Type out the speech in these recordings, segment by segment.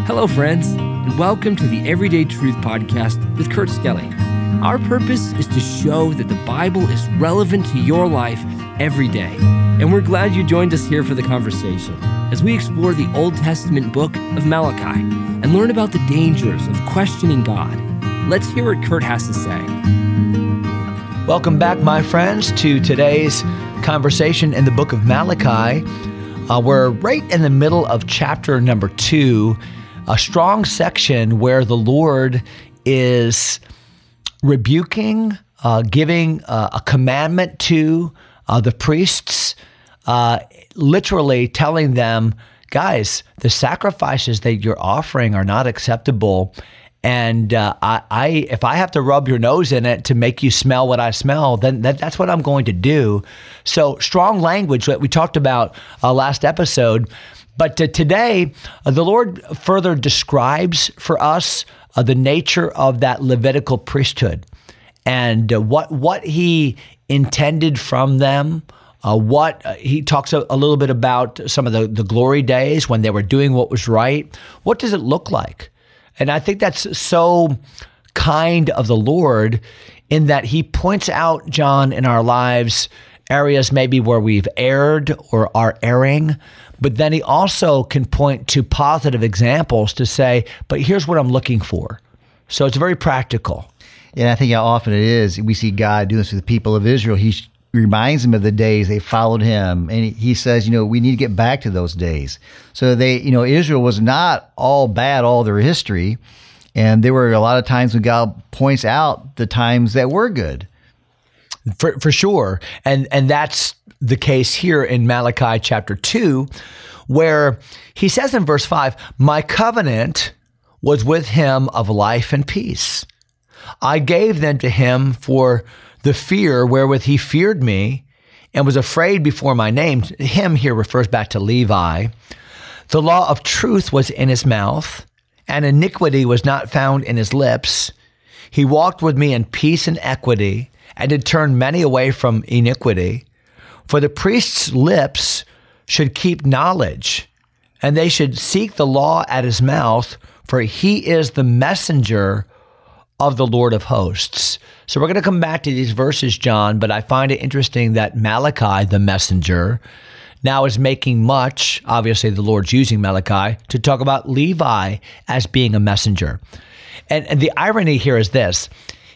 Hello, friends, and welcome to the Everyday Truth Podcast with Kurt Skelly. Our purpose is to show that the Bible is relevant to your life every day, and we're glad you joined us here for the conversation as we explore the Old Testament book of Malachi and learn about the dangers of questioning God. Let's hear what Kurt has to say. Welcome back, my friends, to today's conversation in the book of Malachi. We're right in the middle of chapter number 2, a strong section where the Lord is rebuking, giving a commandment to the priests, literally telling them, guys, the sacrifices that you're offering are not acceptable. And if I have to rub your nose in it to make you smell what I smell, then that's what I'm going to do. So strong language that we talked about last episode. But today, the Lord further describes for us the nature of that Levitical priesthood and what he intended from them. He talks a little bit about some of the glory days when they were doing what was right. What does it look like? And I think that's so kind of the Lord in that he points out, John, in our lives, areas maybe where we've erred or are erring, but then he also can point to positive examples to say, but here's what I'm looking for. So it's very practical. And I think how often it is, we see God do this with the people of Israel. He reminds them of the days they followed him. And he says, we need to get back to those days. So Israel was not all bad, all their history. And there were a lot of times when God points out the times that were good. For sure. And that's the case here in Malachi chapter 2, where he says in verse 5, my covenant was with him of life and peace. I gave them to him for the fear wherewith he feared me and was afraid before my name. Him here refers back to Levi. The law of truth was in his mouth, and iniquity was not found in his lips. He walked with me in peace and equity, and did turn many away from iniquity. For the priest's lips should keep knowledge, and they should seek the law at his mouth, for he is the messenger of the Lord of hosts. So we're going to come back to these verses, John, but I find it interesting that Malachi, the messenger, now is making much, obviously the Lord's using Malachi, to talk about Levi as being a messenger. And the irony here is this.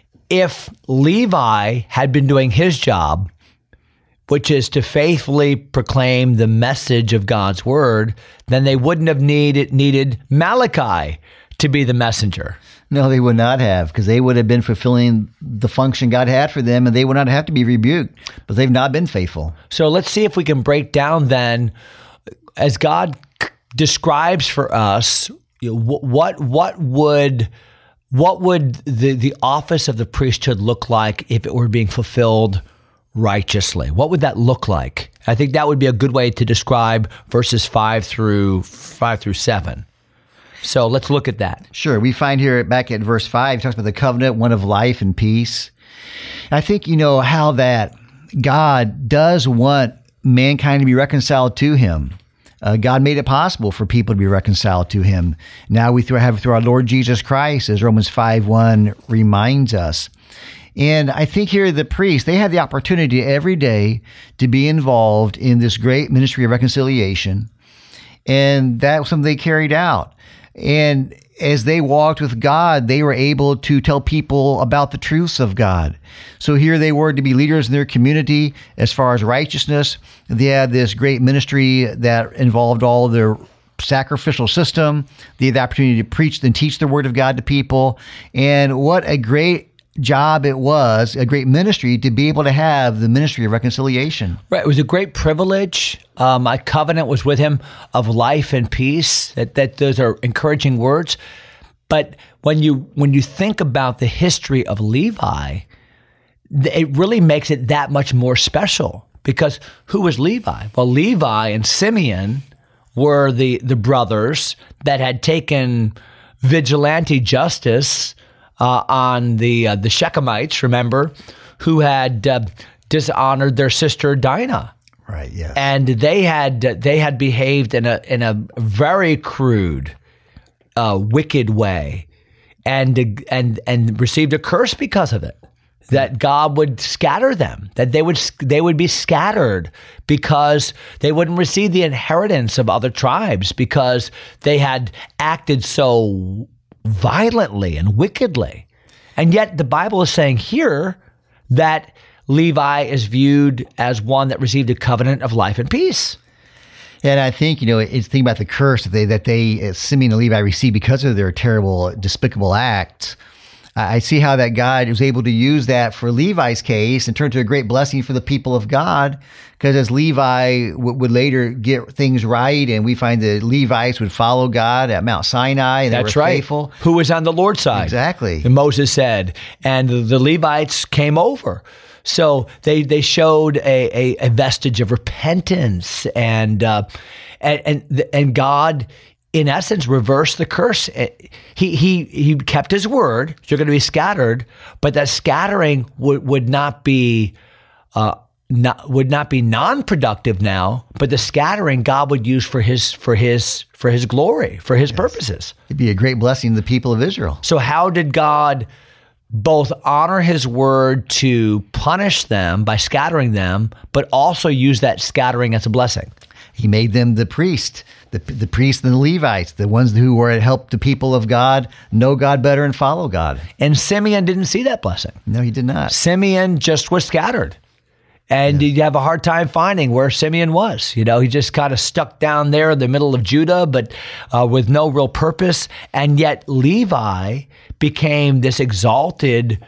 If Levi had been doing his job, which is to faithfully proclaim the message of God's word, then they wouldn't have needed Malachi to be the messenger. No, they would not have, because they would have been fulfilling the function God had for them, and they would not have to be rebuked, but they've not been faithful. So let's see if we can break down then, as God describes for us, what would the office of the priesthood look like if it were being fulfilled righteously? What would that look like? I think that would be a good way to describe verses 5 through 7. So let's look at that. Sure. We find here back at verse 5, he talks about the covenant, one of life and peace. And I think how that God does want mankind to be reconciled to him. God made it possible for people to be reconciled to him. Now we have through our Lord Jesus Christ, as Romans 5:1 reminds us. And I think here the priests, they had the opportunity every day to be involved in this great ministry of reconciliation. And that was something they carried out. And as they walked with God, they were able to tell people about the truths of God. So here they were to be leaders in their community as far as righteousness. They had this great ministry that involved all of their sacrificial system. They had the opportunity to preach and teach the word of God to people. And what a great job it was, a great ministry to be able to have the ministry of reconciliation. Right. It was a great privilege. My covenant was with him of life and peace. That those are encouraging words. But when you think about the history of Levi, it really makes it that much more special. Because who was Levi? Well, Levi and Simeon were the brothers that had taken vigilante justice on the Shechemites, remember, who had dishonored their sister Dinah. Right. Yes. And they had behaved in a very crude, wicked way and received a curse because of it. That God would scatter them, that they would be scattered because they wouldn't receive the inheritance of other tribes because they had acted so violently and wickedly. And yet the Bible is saying here that Levi is viewed as one that received a covenant of life and peace. And I think, it's thinking about the curse that they Simeon and Levi received because of their terrible, despicable acts. I see how that God was able to use that for Levi's case and turn to a great blessing for the people of God, because as Levi would later get things right, and we find the Levites would follow God at Mount Sinai, and That's they were right. faithful. Who was on the Lord's side. Exactly. And Moses said, and the Levites came over. So they showed a vestige of repentance, and God, in essence, reversed the curse. He kept his word. You're going to be scattered, but that scattering would not be non-productive now. But the scattering God would use for his glory, for his purposes. It'd be a great blessing to the people of Israel. So how did God both honor his word to punish them by scattering them, but also use that scattering as a blessing? He made them the priest, the priests and the Levites, the ones who were to help the people of God know God better and follow God. And Simeon didn't see that blessing. No, he did not. Simeon just was scattered. And you'd have a hard time finding where Simeon was. He just kind of stuck down there in the middle of Judah, but with no real purpose. And yet Levi became this exalted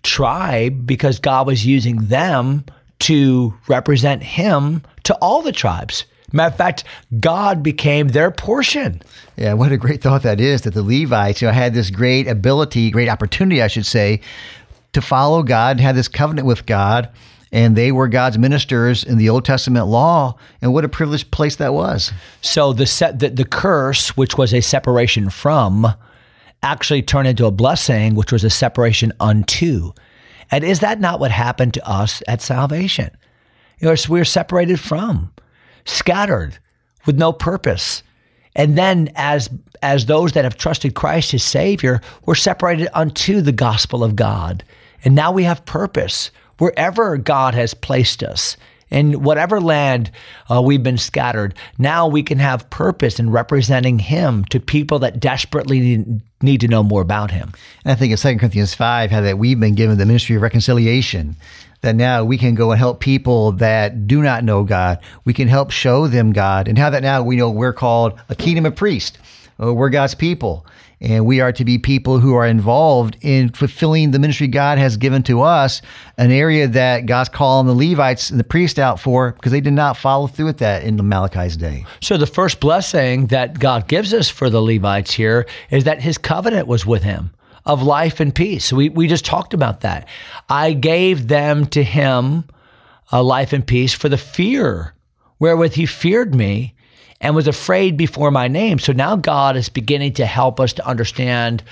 tribe because God was using them to represent him to all the tribes. Matter of fact, God became their portion. Yeah, what a great thought that is, that the Levites had this great ability, great opportunity, I should say, to follow God, had this covenant with God, and they were God's ministers in the Old Testament law, and what a privileged place that was. So the curse, which was a separation from, actually turned into a blessing, which was a separation unto. And is that not what happened to us at salvation? We're separated from, scattered, with no purpose. And then as those that have trusted Christ as Savior, we're separated unto the gospel of God. And now we have purpose wherever God has placed us. In whatever land we've been scattered, now we can have purpose in representing him to people that desperately need to know more about him. And I think in 2 Corinthians 5, how that we've been given the ministry of reconciliation, that now we can go and help people that do not know God. We can help show them God, and how that now we know we're called a kingdom of priests. We're God's people, and we are to be people who are involved in fulfilling the ministry God has given to us, an area that God's calling the Levites and the priests out for, because they did not follow through with that in Malachi's day. So the first blessing that God gives us for the Levites here is that his covenant was with him of life and peace. We just talked about that. I gave them to him a life and peace for the fear wherewith he feared me and was afraid before my name. So now God is beginning to help us to understand,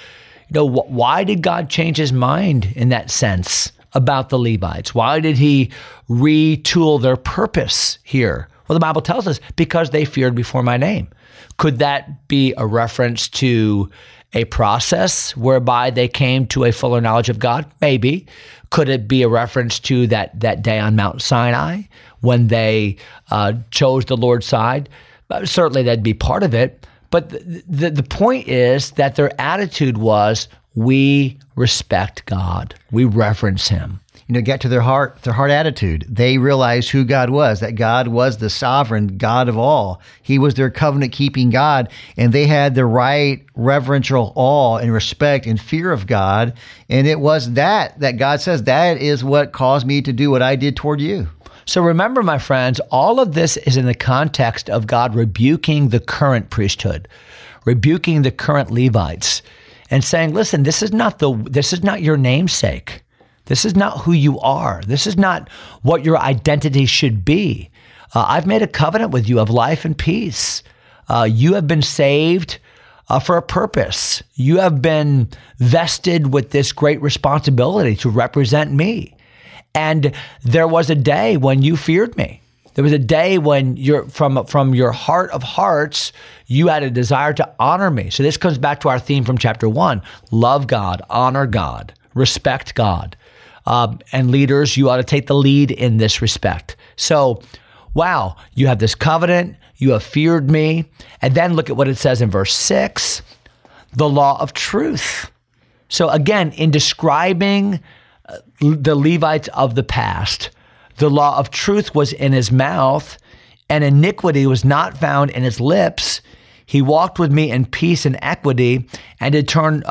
why did God change his mind in that sense about the Levites? Why did he retool their purpose here? Well, the Bible tells us, because they feared before my name. Could that be a reference to a process whereby they came to a fuller knowledge of God? Maybe. Could it be a reference to that day on Mount Sinai when they chose the Lord's side? Certainly that'd be part of it. But the point is that their attitude was, we respect God. We reverence him. Get to their heart attitude. They realized who God was, that God was the sovereign God of all. He was their covenant-keeping God, and they had the right reverential awe and respect and fear of God. And it was that God says, that is what caused me to do what I did toward you. So remember, my friends, all of this is in the context of God rebuking the current priesthood, rebuking the current Levites, and saying, listen, this is not your namesake. This is not who you are. This is not what your identity should be. I've made a covenant with you of life and peace. You have been saved for a purpose. You have been vested with this great responsibility to represent me. And there was a day when you feared me. There was a day when from your heart of hearts, you had a desire to honor me. So this comes back to our theme from chapter 1. Love God, honor God, respect God. And leaders, you ought to take the lead in this respect. So, wow, you have this covenant, you have feared me. And then look at what it says in verse 6, the law of truth. So again, in describing the Levites of the past, the law of truth was in his mouth, and iniquity was not found in his lips. He walked with me in peace and equity, and did turn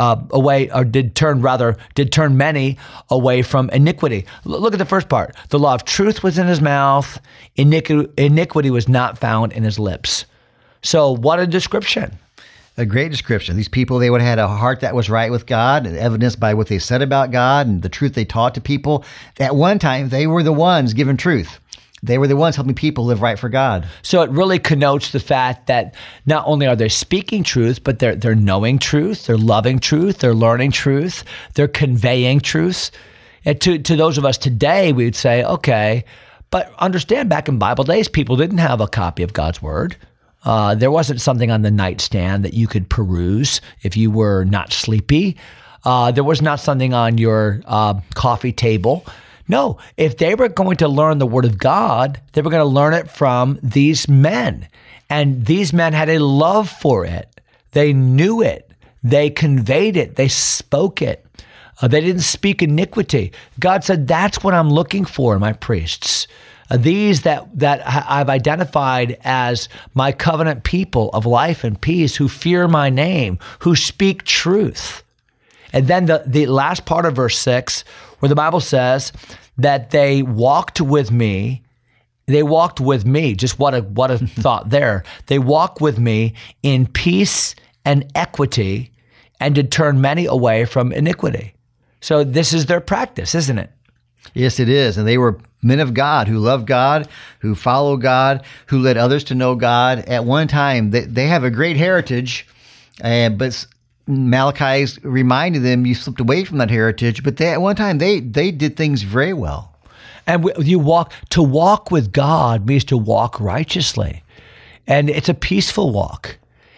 many away from iniquity. Look at the first part. The law of truth was in his mouth. Iniquity was not found in his lips. So what a description. A great description. These people, they would have had a heart that was right with God, and evidenced by what they said about God and the truth they taught to people. At one time, they were the ones giving truth. They were the ones helping people live right for God. So it really connotes the fact that not only are they speaking truth, but they're knowing truth, they're loving truth, they're learning truth, they're conveying truth. And to those of us today, we'd say, okay, but understand back in Bible days, people didn't have a copy of God's word. There wasn't something on the nightstand that you could peruse if you were not sleepy. There was not something on your coffee table. No, if they were going to learn the word of God, they were going to learn it from these men. And these men had a love for it. They knew it. They conveyed it. They spoke it. They didn't speak iniquity. God said, that's what I'm looking for in my priests. These that I've identified as my covenant people of life and peace, who fear my name, who speak truth. And then the last part of verse 6, where the Bible says that they walked with me. They walked with me. Just what a thought there. They walked with me in peace and equity, and did turn many away from iniquity. So this is their practice, isn't it? Yes, it is. And they were men of God who loved God, who follow God, who led others to know God. At one time, they have a great heritage, but Malachi is reminding them, you slipped away from that heritage. But at one time, they did things very well. And to walk with God means to walk righteously. And it's a peaceful walk.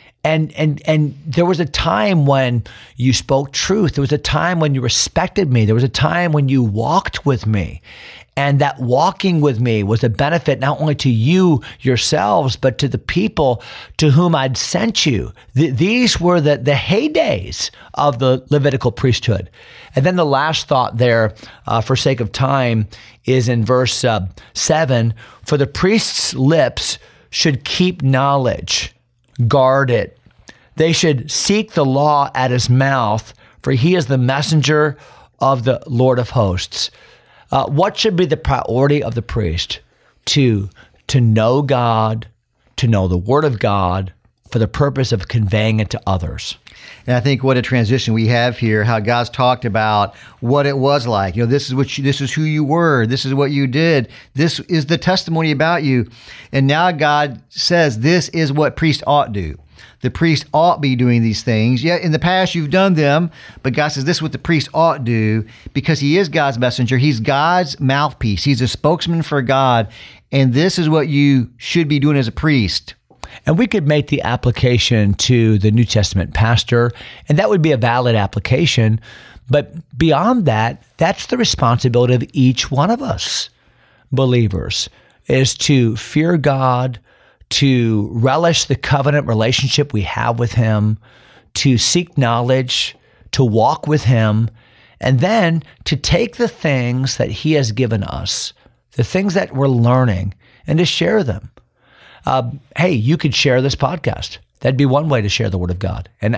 And there was a time when you spoke truth. There was a time when you respected me. There was a time when you walked with me. And that walking with me was a benefit not only to you yourselves, but to the people to whom I'd sent you. These were the heydays of the Levitical priesthood. And then the last thought there, for sake of time, is in verse 7, for the priest's lips should keep knowledge, guard it. They should seek the law at his mouth, for he is the messenger of the Lord of hosts. What should be the priority of the priest? To know God, to know the word of God, for the purpose of conveying it to others. And I think what a transition we have here, how God's talked about what it was like. This is who you were. This is what you did. This is the testimony about you. And now God says this is what priests ought do. The priest ought be doing these things. Yet in the past you've done them, but God says this is what the priest ought do, because he is God's messenger. He's God's mouthpiece. He's a spokesman for God. And this is what you should be doing as a priest. And we could make the application to the New Testament pastor, and that would be a valid application. But beyond that, that's the responsibility of each one of us, believers, is to fear God, to relish the covenant relationship we have with him, to seek knowledge, to walk with him, and then to take the things that he has given us, the things that we're learning, and to share them. Hey, you could share this podcast. That'd be one way to share the word of God. And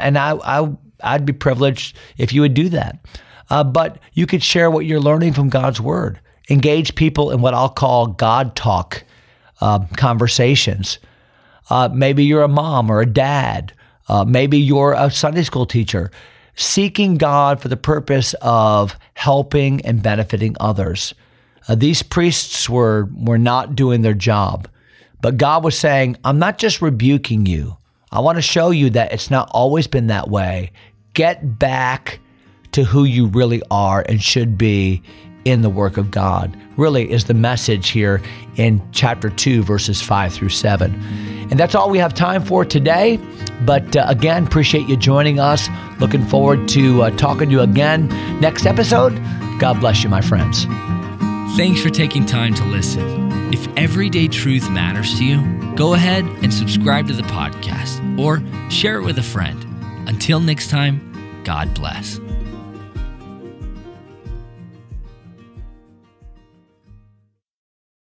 I'd be privileged if you would do that. But you could share what you're learning from God's word. Engage people in what I'll call God talk conversations. Maybe you're a mom or a dad. Maybe you're a Sunday school teacher, seeking God for the purpose of helping and benefiting others. These priests were not doing their job. But God was saying, I'm not just rebuking you. I want to show you that it's not always been that way. Get back to who you really are and should be in the work of God, really is the message here in chapter 2, verses 5 through 7. And that's all we have time for today. But again, appreciate you joining us. Looking forward to talking to you again next episode. God bless you, my friends. Thanks for taking time to listen. If everyday truth matters to you, go ahead and subscribe to the podcast or share it with a friend. Until next time, God bless.